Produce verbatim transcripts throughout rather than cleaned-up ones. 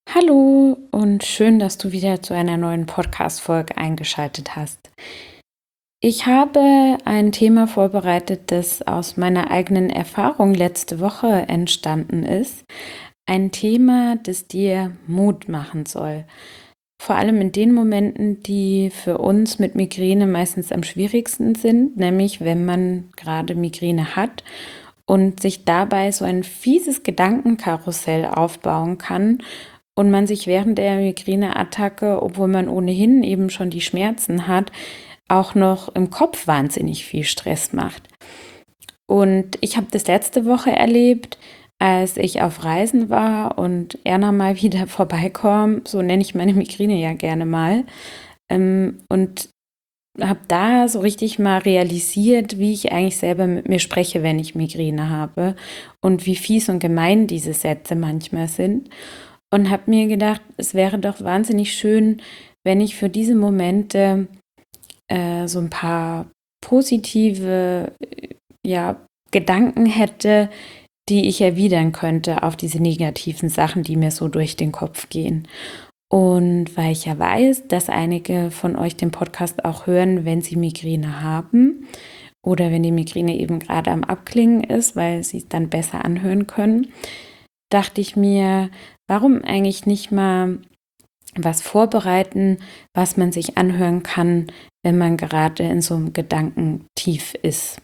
Hallo und schön, dass du wieder zu einer neuen Podcast-Folge eingeschaltet hast. Ich habe ein Thema vorbereitet, das aus meiner eigenen Erfahrung letzte Woche entstanden ist. Ein Thema, das dir Mut machen soll. Vor allem in den Momenten, die für uns mit Migräne meistens am schwierigsten sind, nämlich wenn man gerade Migräne hat und sich dabei so ein fieses Gedankenkarussell aufbauen kann und man sich während der Migräneattacke, obwohl man ohnehin eben schon die Schmerzen hat, auch noch im Kopf wahnsinnig viel Stress macht. Und ich habe das letzte Woche erlebt, als ich auf Reisen war und Erna mal wieder vorbeikommt, so nenne ich meine Migräne ja gerne mal, ähm, und habe da so richtig mal realisiert, wie ich eigentlich selber mit mir spreche, wenn ich Migräne habe und wie fies und gemein diese Sätze manchmal sind. Und habe mir gedacht, es wäre doch wahnsinnig schön, wenn ich für diese Momente äh, so ein paar positive äh, ja, Gedanken hätte, die ich erwidern könnte auf diese negativen Sachen, die mir so durch den Kopf gehen. Und weil ich ja weiß, dass einige von euch den Podcast auch hören, wenn sie Migräne haben oder wenn die Migräne eben gerade am Abklingen ist, weil sie es dann besser anhören können, dachte ich mir, warum eigentlich nicht mal was vorbereiten, was man sich anhören kann, wenn man gerade in so einem Gedankentief ist.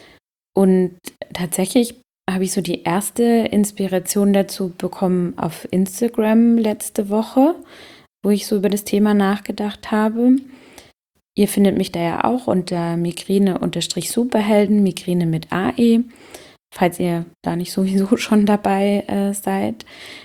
Und tatsächlich habe ich so die erste Inspiration dazu bekommen auf Instagram letzte Woche, wo ich so über das Thema nachgedacht habe. Ihr findet mich da ja auch unter Migräne-Superhelden, Migräne mit A E, falls ihr da nicht sowieso schon dabei äh, seid.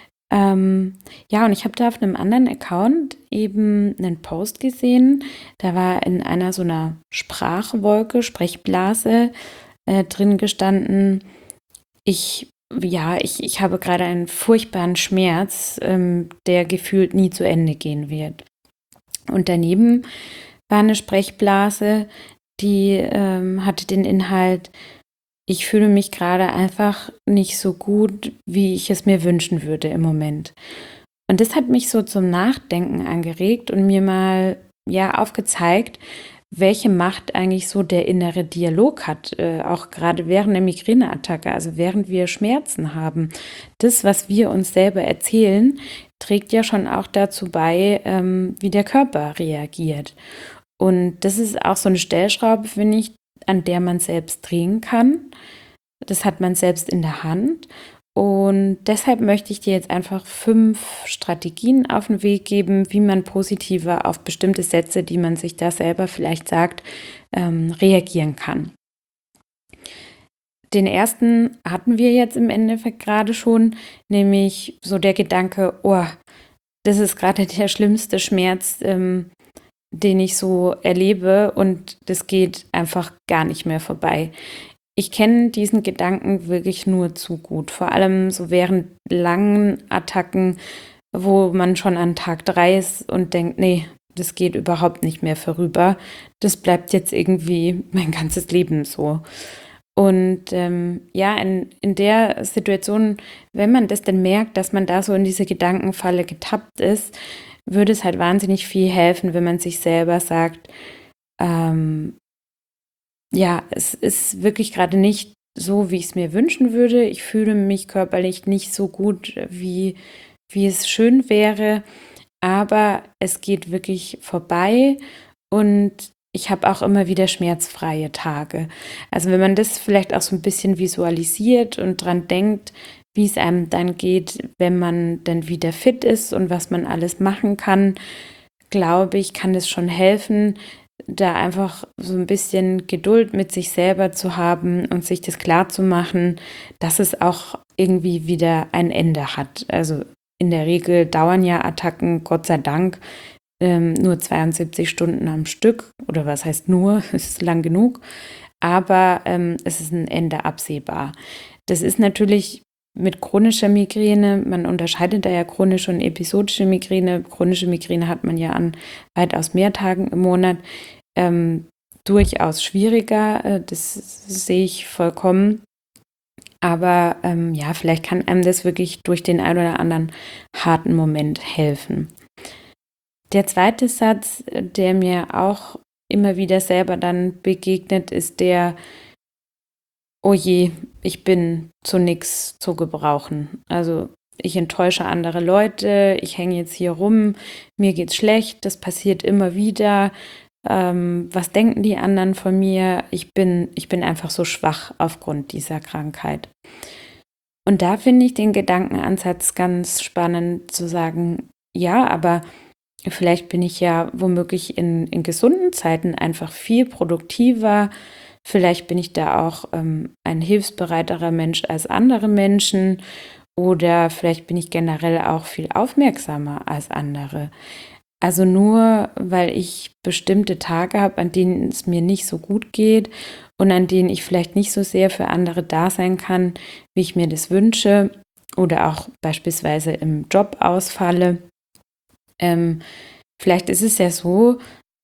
Ähm, ja, und ich habe da auf einem anderen Account eben einen Post gesehen. Da war in einer so einer Sprachwolke, Sprechblase äh, drin gestanden, ich, ja, ich, ich habe gerade einen furchtbaren Schmerz, ähm, der gefühlt nie zu Ende gehen wird. Und daneben war eine Sprechblase, die ähm, hatte den Inhalt, ich fühle mich gerade einfach nicht so gut, wie ich es mir wünschen würde im Moment. Und das hat mich so zum Nachdenken angeregt und mir mal ja aufgezeigt, welche Macht eigentlich so der innere Dialog hat, äh, auch gerade während der Migräneattacke, also während wir Schmerzen haben. Das, was wir uns selber erzählen, trägt ja schon auch dazu bei, ähm, wie der Körper reagiert. Und das ist auch so eine Stellschraube, finde ich, an der man selbst drehen kann. Das hat man selbst in der Hand. Und deshalb möchte ich dir jetzt einfach fünf Strategien auf den Weg geben, wie man positiver auf bestimmte Sätze, die man sich da selber vielleicht sagt, ähm, reagieren kann. Den ersten hatten wir jetzt im Endeffekt gerade schon, nämlich so der Gedanke, oh, das ist gerade der schlimmste Schmerz, ähm, den ich so erlebe und das geht einfach gar nicht mehr vorbei. Ich kenne diesen Gedanken wirklich nur zu gut, vor allem so während langen Attacken, wo man schon an Tag drei ist und denkt, nee, das geht überhaupt nicht mehr vorüber. Das bleibt jetzt irgendwie mein ganzes Leben so. Und ähm, ja, in, in der Situation, wenn man das denn merkt, dass man da so in diese Gedankenfalle getappt ist, würde es halt wahnsinnig viel helfen, wenn man sich selber sagt, ähm, ja, es ist wirklich gerade nicht so, wie ich es mir wünschen würde. Ich fühle mich körperlich nicht so gut, wie, wie es schön wäre, aber es geht wirklich vorbei und ich habe auch immer wieder schmerzfreie Tage. Also wenn man das vielleicht auch so ein bisschen visualisiert und dran denkt, wie es einem dann geht, wenn man dann wieder fit ist und was man alles machen kann, glaube ich, kann es schon helfen, da einfach so ein bisschen Geduld mit sich selber zu haben und sich das klar zu machen, dass es auch irgendwie wieder ein Ende hat. Also in der Regel dauern ja Attacken, Gott sei Dank, ähm, nur zweiundsiebzig Stunden am Stück. Oder was heißt nur, es ist lang genug. Aber ähm, es ist ein Ende absehbar. Das ist natürlich mit chronischer Migräne, man unterscheidet da ja chronische und episodische Migräne. Chronische Migräne hat man ja an weitaus mehr Tagen im Monat. Ähm, durchaus schwieriger, äh, das sehe ich vollkommen. Aber ähm, ja, vielleicht kann einem das wirklich durch den ein oder anderen harten Moment helfen. Der zweite Satz, der mir auch immer wieder selber dann begegnet, ist der: Oh je, ich bin zu nix zu gebrauchen. Also ich enttäusche andere Leute, ich hänge jetzt hier rum, mir geht's schlecht, das passiert immer wieder. Ähm, was denken die anderen von mir? Ich bin, ich bin einfach so schwach aufgrund dieser Krankheit. Und da finde ich den Gedankenansatz ganz spannend zu sagen, ja, aber vielleicht bin ich ja womöglich in, in gesunden Zeiten einfach viel produktiver. Vielleicht bin ich da auch ähm, ein hilfsbereiterer Mensch als andere Menschen. Oder vielleicht bin ich generell auch viel aufmerksamer als andere. Also nur weil ich bestimmte Tage habe, an denen es mir nicht so gut geht und an denen ich vielleicht nicht so sehr für andere da sein kann, wie ich mir das wünsche, oder auch beispielsweise im Job ausfalle. Ähm, vielleicht ist es ja so,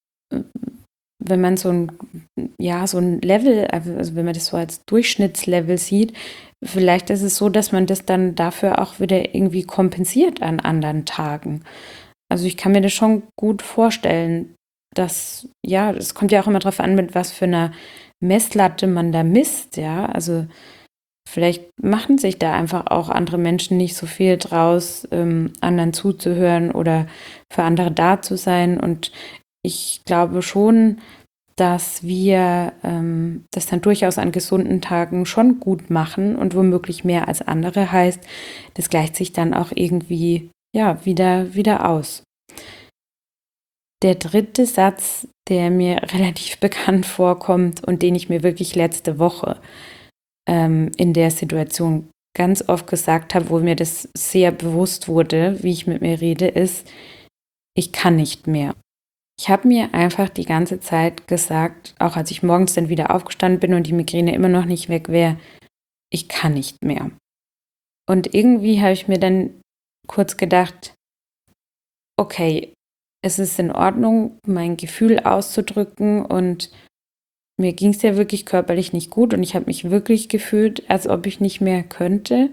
wenn man so ein, ja, so ein Level, also wenn man das so als Durchschnittslevel sieht, vielleicht ist es so, dass man das dann dafür auch wieder irgendwie kompensiert an anderen Tagen. Also ich kann mir das schon gut vorstellen, dass, ja, es kommt ja auch immer darauf an, mit was für einer Messlatte man da misst, ja. Also vielleicht machen sich da einfach auch andere Menschen nicht so viel draus, ähm, anderen zuzuhören oder für andere da zu sein. Und ich glaube schon, dass wir ähm, das dann durchaus an gesunden Tagen schon gut machen und womöglich mehr als andere, heißt, das gleicht sich dann auch irgendwie, ja, wieder, wieder aus. Der dritte Satz, der mir relativ bekannt vorkommt und den ich mir wirklich letzte Woche ähm, in der Situation ganz oft gesagt habe, wo mir das sehr bewusst wurde, wie ich mit mir rede, ist: Ich kann nicht mehr. Ich habe mir einfach die ganze Zeit gesagt, auch als ich morgens dann wieder aufgestanden bin und die Migräne immer noch nicht weg wäre: Ich kann nicht mehr. Und irgendwie habe ich mir dann kurz gedacht: Okay, es ist in Ordnung, mein Gefühl auszudrücken, und mir ging es ja wirklich körperlich nicht gut und ich habe mich wirklich gefühlt, als ob ich nicht mehr könnte.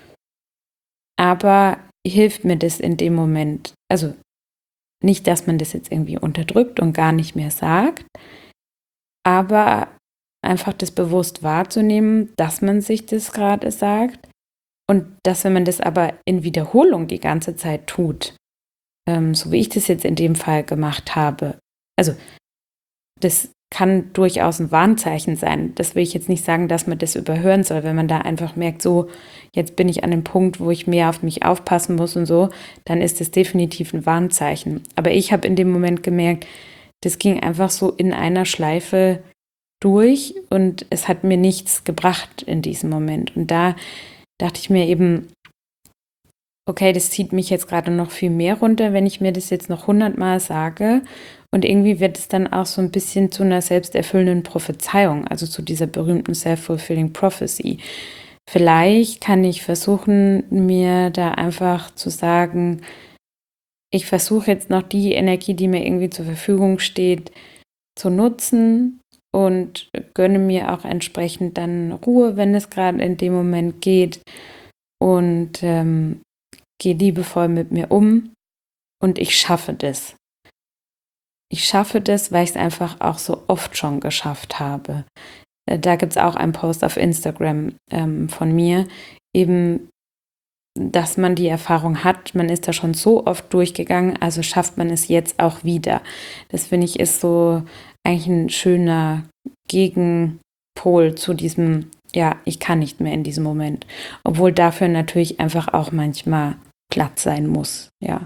Aber hilft mir das in dem Moment? Also nicht, dass man das jetzt irgendwie unterdrückt und gar nicht mehr sagt, aber einfach das bewusst wahrzunehmen, dass man sich das gerade sagt, und dass, wenn man das aber in Wiederholung die ganze Zeit tut, ähm, so wie ich das jetzt in dem Fall gemacht habe, also das kann durchaus ein Warnzeichen sein. Das will ich jetzt nicht sagen, dass man das überhören soll, wenn man da einfach merkt, so, jetzt bin ich an dem Punkt, wo ich mehr auf mich aufpassen muss und so, dann ist das definitiv ein Warnzeichen. Aber ich habe in dem Moment gemerkt, das ging einfach so in einer Schleife durch und es hat mir nichts gebracht in diesem Moment. Und da dachte ich mir eben, okay, das zieht mich jetzt gerade noch viel mehr runter, wenn ich mir das jetzt noch hundertmal sage. Und irgendwie wird es dann auch so ein bisschen zu einer selbsterfüllenden Prophezeiung, also zu dieser berühmten Self-Fulfilling Prophecy. Vielleicht kann ich versuchen, mir da einfach zu sagen, ich versuche jetzt noch die Energie, die mir irgendwie zur Verfügung steht, zu nutzen und gönne mir auch entsprechend dann Ruhe, wenn es gerade in dem Moment geht, und ähm, gehe liebevoll mit mir um, und ich schaffe das. Ich schaffe das, weil ich es einfach auch so oft schon geschafft habe. Äh, Da gibt es auch einen Post auf Instagram ähm, von mir, eben, dass man die Erfahrung hat, man ist da schon so oft durchgegangen, also schafft man es jetzt auch wieder. Das finde ich ist so eigentlich ein schöner Gegenpol zu diesem, ja, ich kann nicht mehr in diesem Moment. Obwohl dafür natürlich einfach auch manchmal Platz sein muss, ja.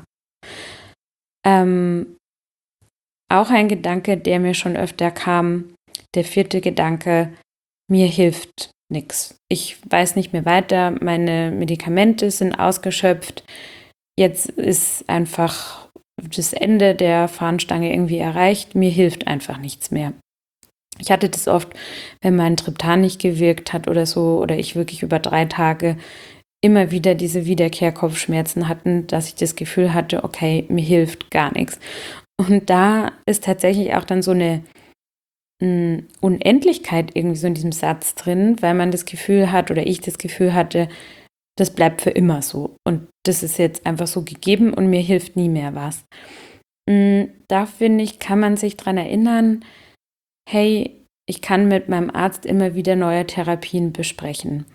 Ähm, Auch ein Gedanke, der mir schon öfter kam, der vierte Gedanke: Mir hilft nichts. Ich weiß nicht mehr weiter, meine Medikamente sind ausgeschöpft. Jetzt ist einfach das Ende der Fahnenstange irgendwie erreicht. Mir hilft einfach nichts mehr. Ich hatte das oft, wenn mein Triptan nicht gewirkt hat oder so, oder ich wirklich über drei Tage immer wieder diese Wiederkehrkopfschmerzen hatten, dass ich das Gefühl hatte, okay, mir hilft gar nichts. Und da ist tatsächlich auch dann so eine hm, Unendlichkeit irgendwie so in diesem Satz drin, weil man das Gefühl hat oder ich das Gefühl hatte, das bleibt für immer so und das ist jetzt einfach so gegeben und mir hilft nie mehr was. Hm, da finde ich, kann man sich dran erinnern: „Hey, ich kann mit meinem Arzt immer wieder neue Therapien besprechen.“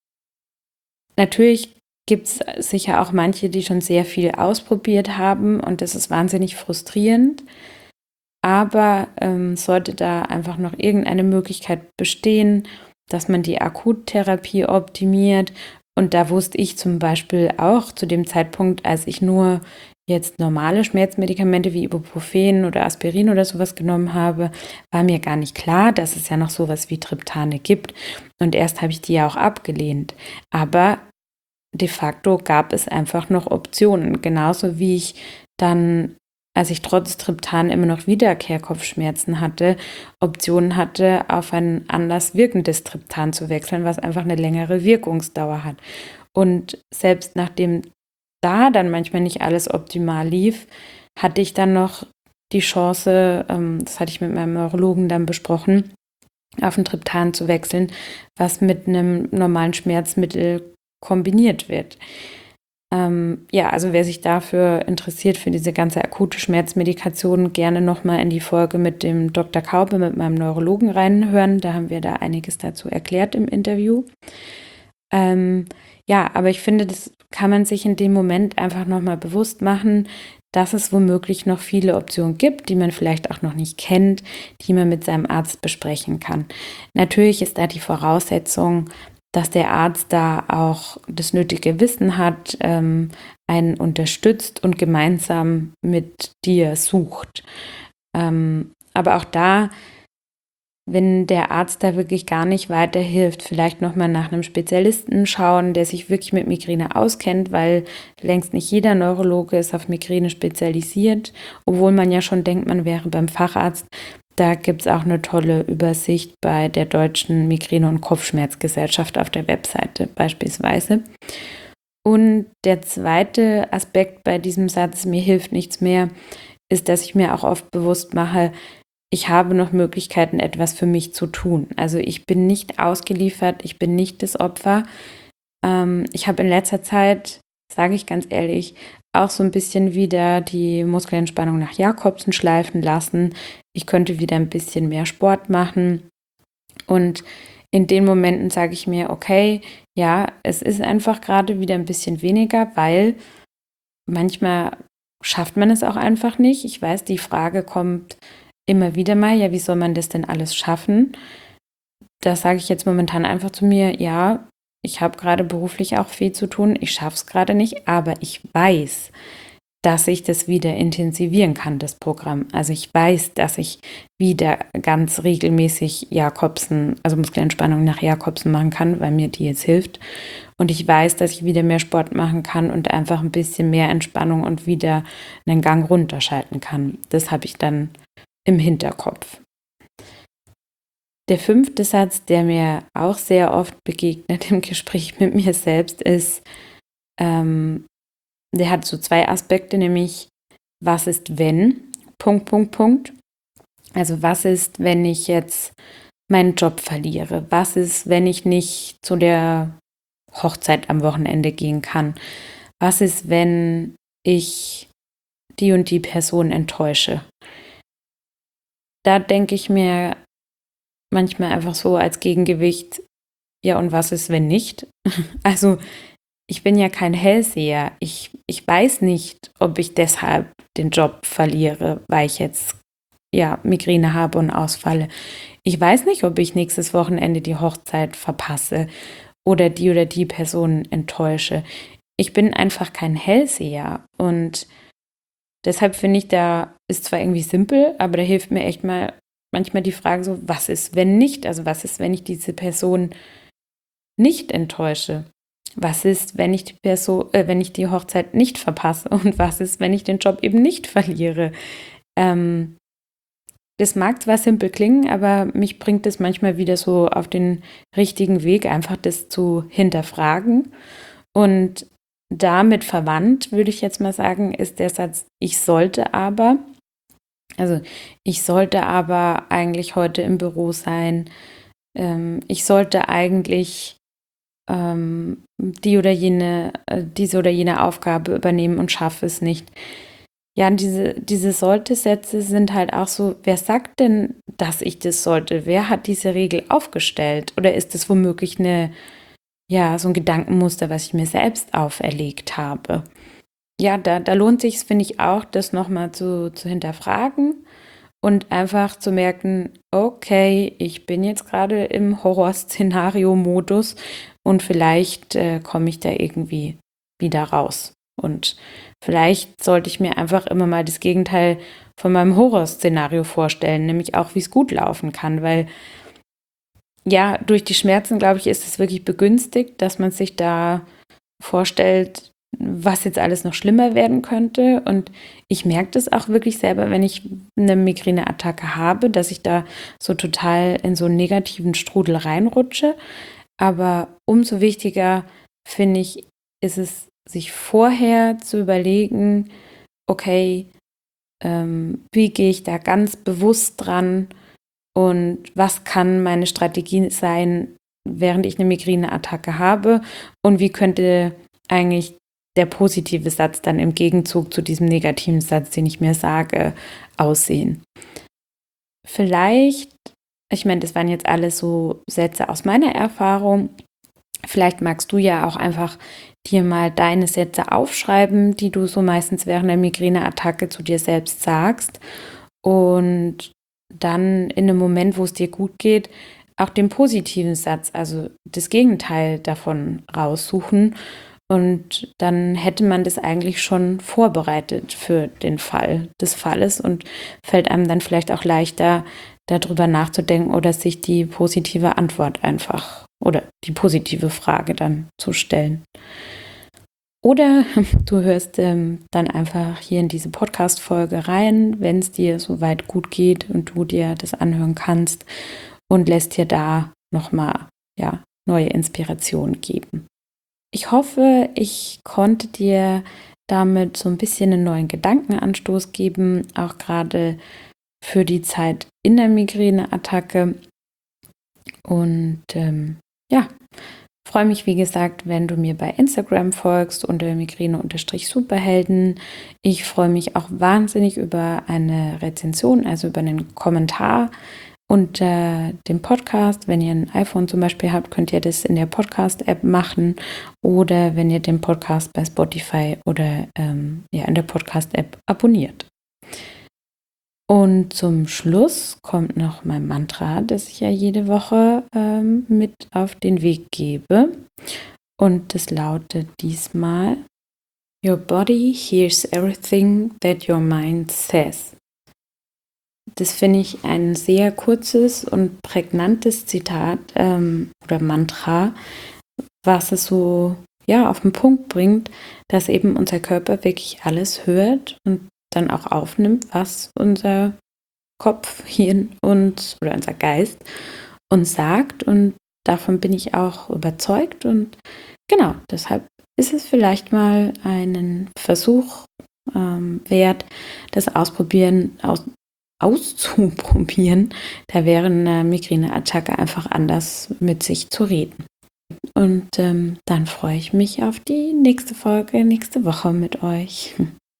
Natürlich gibt's sicher auch manche, die schon sehr viel ausprobiert haben und das ist wahnsinnig frustrierend. Aber, ähm, sollte da einfach noch irgendeine Möglichkeit bestehen, dass man die Akuttherapie optimiert. Und da wusste ich zum Beispiel auch zu dem Zeitpunkt, als ich nur jetzt normale Schmerzmedikamente wie Ibuprofen oder Aspirin oder sowas genommen habe, war mir gar nicht klar, dass es ja noch sowas wie Triptane gibt. Und erst habe ich die ja auch abgelehnt. Aber de facto gab es einfach noch Optionen, genauso wie ich dann, als ich trotz Triptan immer noch Wiederkehrkopfschmerzen hatte, Optionen hatte, auf ein anders wirkendes Triptan zu wechseln, was einfach eine längere Wirkungsdauer hat. Und selbst nachdem da dann manchmal nicht alles optimal lief, hatte ich dann noch die Chance, ähm, das hatte ich mit meinem Neurologen dann besprochen, auf ein Triptan zu wechseln, was mit einem normalen Schmerzmittel kombiniert wird. Ähm, ja, also wer sich dafür interessiert, für diese ganze akute Schmerzmedikation, gerne nochmal in die Folge mit dem Doktor Kaube, mit meinem Neurologen reinhören. Da haben wir da einiges dazu erklärt im Interview. Ähm, ja, aber ich finde, das kann man sich in dem Moment einfach nochmal bewusst machen, dass es womöglich noch viele Optionen gibt, die man vielleicht auch noch nicht kennt, die man mit seinem Arzt besprechen kann. Natürlich ist da die Voraussetzung, dass der Arzt da auch das nötige Wissen hat, ähm, einen unterstützt und gemeinsam mit dir sucht. Ähm, aber auch da, wenn der Arzt da wirklich gar nicht weiterhilft, vielleicht nochmal nach einem Spezialisten schauen, der sich wirklich mit Migräne auskennt, weil längst nicht jeder Neurologe ist auf Migräne spezialisiert, obwohl man ja schon denkt, man wäre beim Facharzt. Da gibt es auch eine tolle Übersicht bei der Deutschen Migräne- und Kopfschmerzgesellschaft auf der Webseite beispielsweise. Und der zweite Aspekt bei diesem Satz, mir hilft nichts mehr, ist, dass ich mir auch oft bewusst mache, ich habe noch Möglichkeiten, etwas für mich zu tun. Also ich bin nicht ausgeliefert, ich bin nicht das Opfer. Ähm, ich habe in letzter Zeit, sage ich ganz ehrlich, auch so ein bisschen wieder die Muskelentspannung nach Jakobsen schleifen lassen. Ich könnte wieder ein bisschen mehr Sport machen. Und in den Momenten sage ich mir, okay, ja, es ist einfach gerade wieder ein bisschen weniger, weil manchmal schafft man es auch einfach nicht. Ich weiß, die Frage kommt immer wieder mal, ja, wie soll man das denn alles schaffen? Da sage ich jetzt momentan einfach zu mir, ja, ich habe gerade beruflich auch viel zu tun, ich schaffe es gerade nicht, aber ich weiß, dass ich das wieder intensivieren kann, das Programm. Also ich weiß, dass ich wieder ganz regelmäßig Jakobsen, also Muskelentspannung nach Jakobsen machen kann, weil mir die jetzt hilft. Und ich weiß, dass ich wieder mehr Sport machen kann und einfach ein bisschen mehr Entspannung und wieder einen Gang runterschalten kann. Das habe ich dann im Hinterkopf. Der fünfte Satz, der mir auch sehr oft begegnet im Gespräch mit mir selbst, ist, ähm, der hat so zwei Aspekte, nämlich was ist, wenn, Punkt, Punkt, Punkt. Also was ist, wenn ich jetzt meinen Job verliere? Was ist, wenn ich nicht zu der Hochzeit am Wochenende gehen kann? Was ist, wenn ich die und die Person enttäusche? Da denke ich mir manchmal einfach so als Gegengewicht, ja, und was ist, wenn nicht? Also ich bin ja kein Hellseher. Ich, ich weiß nicht, ob ich deshalb den Job verliere, weil ich jetzt ja Migräne habe und ausfalle. Ich weiß nicht, ob ich nächstes Wochenende die Hochzeit verpasse oder die oder die Person enttäusche. Ich bin einfach kein Hellseher und deshalb finde ich, da ist zwar irgendwie simpel, aber da hilft mir echt mal manchmal die Frage so, was ist, wenn nicht? Also was ist, wenn ich diese Person nicht enttäusche? Was ist, wenn ich die Person, äh, wenn ich die Hochzeit nicht verpasse? Und was ist, wenn ich den Job eben nicht verliere? Ähm, das mag zwar simpel klingen, aber mich bringt es manchmal wieder so auf den richtigen Weg, einfach das zu hinterfragen. Und damit verwandt, würde ich jetzt mal sagen, ist der Satz, ich sollte aber. Also ich sollte aber eigentlich heute im Büro sein. Ähm, ich sollte eigentlich ähm, die oder jene, äh, diese oder jene Aufgabe übernehmen und schaffe es nicht. Ja, und diese, diese Sollte-Sätze sind halt auch so, wer sagt denn, dass ich das sollte? Wer hat diese Regel aufgestellt? Oder ist es womöglich eine, ja, so ein Gedankenmuster, was ich mir selbst auferlegt habe? Ja, da, da lohnt sich, finde ich, auch, das nochmal zu, zu hinterfragen und einfach zu merken, okay, ich bin jetzt gerade im Horrorszenario-Modus und vielleicht äh, komme ich da irgendwie wieder raus. Und vielleicht sollte ich mir einfach immer mal das Gegenteil von meinem Horrorszenario vorstellen, nämlich auch, wie es gut laufen kann, weil ja, durch die Schmerzen, glaube ich, ist es wirklich begünstigt, dass man sich da vorstellt, was jetzt alles noch schlimmer werden könnte. Und ich merke das auch wirklich selber, wenn ich eine Migräneattacke habe, dass ich da so total in so einen negativen Strudel reinrutsche. Aber umso wichtiger, finde ich, ist es, sich vorher zu überlegen, okay, ähm, wie gehe ich da ganz bewusst dran und was kann meine Strategie sein, während ich eine Migräneattacke habe und wie könnte eigentlich der positive Satz dann im Gegenzug zu diesem negativen Satz, den ich mir sage, aussehen. Vielleicht, ich meine, das waren jetzt alles so Sätze aus meiner Erfahrung, vielleicht magst du ja auch einfach dir mal deine Sätze aufschreiben, die du so meistens während der Migräneattacke zu dir selbst sagst und dann in einem Moment, wo es dir gut geht, auch den positiven Satz, also das Gegenteil davon raussuchen. Und dann hätte man das eigentlich schon vorbereitet für den Fall des Falles und fällt einem dann vielleicht auch leichter, darüber nachzudenken oder sich die positive Antwort einfach oder die positive Frage dann zu stellen. Oder du hörst ähm, dann einfach hier in diese Podcast-Folge rein, wenn es dir soweit gut geht und du dir das anhören kannst und lässt dir da nochmal ja, neue Inspiration geben. Ich hoffe, ich konnte dir damit so ein bisschen einen neuen Gedankenanstoß geben, auch gerade für die Zeit in der Migräneattacke. Und ähm, ja, freue mich, wie gesagt, wenn du mir bei Instagram folgst unter Migräne-Superhelden. Ich freue mich auch wahnsinnig über eine Rezension, also über einen Kommentar unter dem Podcast. Wenn ihr ein iPhone zum Beispiel habt, könnt ihr das in der Podcast-App machen oder wenn ihr den Podcast bei Spotify oder ähm, ja, in der Podcast-App abonniert. Und zum Schluss kommt noch mein Mantra, das ich ja jede Woche ähm, mit auf den Weg gebe. Und das lautet diesmal: Your body hears everything that your mind says. Das finde ich ein sehr kurzes und prägnantes Zitat ähm, oder Mantra, was es so ja, auf den Punkt bringt, dass eben unser Körper wirklich alles hört und dann auch aufnimmt, was unser Kopf, Hirn und oder unser Geist uns sagt. Und davon bin ich auch überzeugt. Und genau, deshalb ist es vielleicht mal einen Versuch ähm, wert, das Ausprobieren, aus, auszuprobieren, da während einer Migräneattacke einfach anders mit sich zu reden. Und ähm, dann freue ich mich auf die nächste Folge, nächste Woche mit euch.